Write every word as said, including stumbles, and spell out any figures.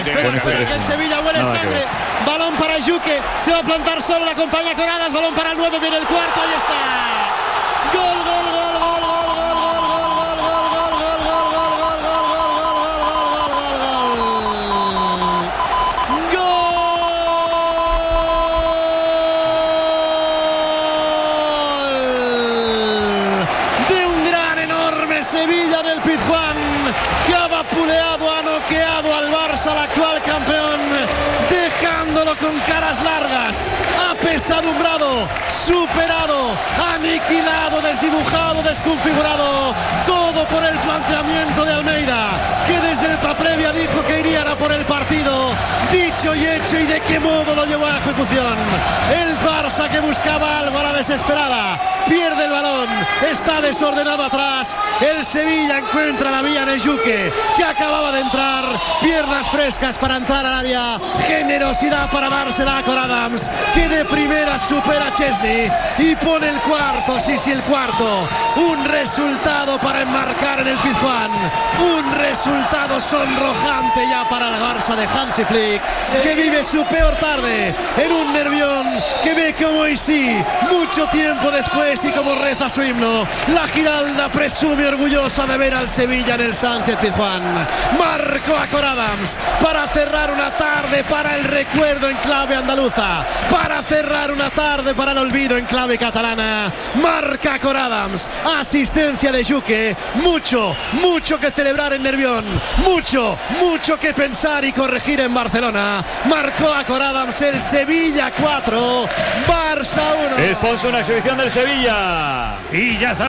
Espera, espera, que el Sevilla huele sangre. Balón para Juque, se va a plantar solo, la acompaña Coradas, balón para el nueve, viene el cuarto, ahí está. Gol, gol, gol, gol, gol, gol, gol, gol, gol, gol, gol, gol, gol, gol, gol, gol, gol, gol, gol de un gran, enorme Sevilla en el Pizjuán, que ha vapuleado, ha noqueado al Barça, al actual campeón, dejándolo con caras largas, apesadumbrado, superado, aniquilado, desdibujado, desconfigurado, todo por el planteamiento de Almeida, que desde el previa dijo que irían a por el partido, dicho y hecho, y de qué modo lo llevó a ejecución. El Barça, que buscaba algo a la desesperada, pierde el balón, está desordenado atrás, el Sevilla encuentra la vía en Juque, que acababa de entrar, piernas frescas para entrar al área, generosidad para dársela a Coradams, que de primera supera a Chesney y pone el cuarto, sí, sí, el cuarto, un resultado para enmarcar en el Pizjuán, un resultado sonrojante ya para el Barça de Hansi Flick, que vive su peor tarde en un Nervión, que ve como y sí, mucho tiempo después, y como reza su himno, la Giralda presume orgullosa de ver al Sevilla en el Sánchez Pizjuán. Marcó a Coradams para cerrar una tarde para el recuerdo en clave andaluza, para cerrar una tarde para el olvido en clave catalana. Marca Coradams, asistencia de Juque, mucho, mucho que celebrar en Nervión, mucho, mucho que pensar y corregir en Barcelona. Marcó a Coradams el Sevilla cuatro, Barça uno. Sponsor, una exhibición del Sevilla. Y ya está.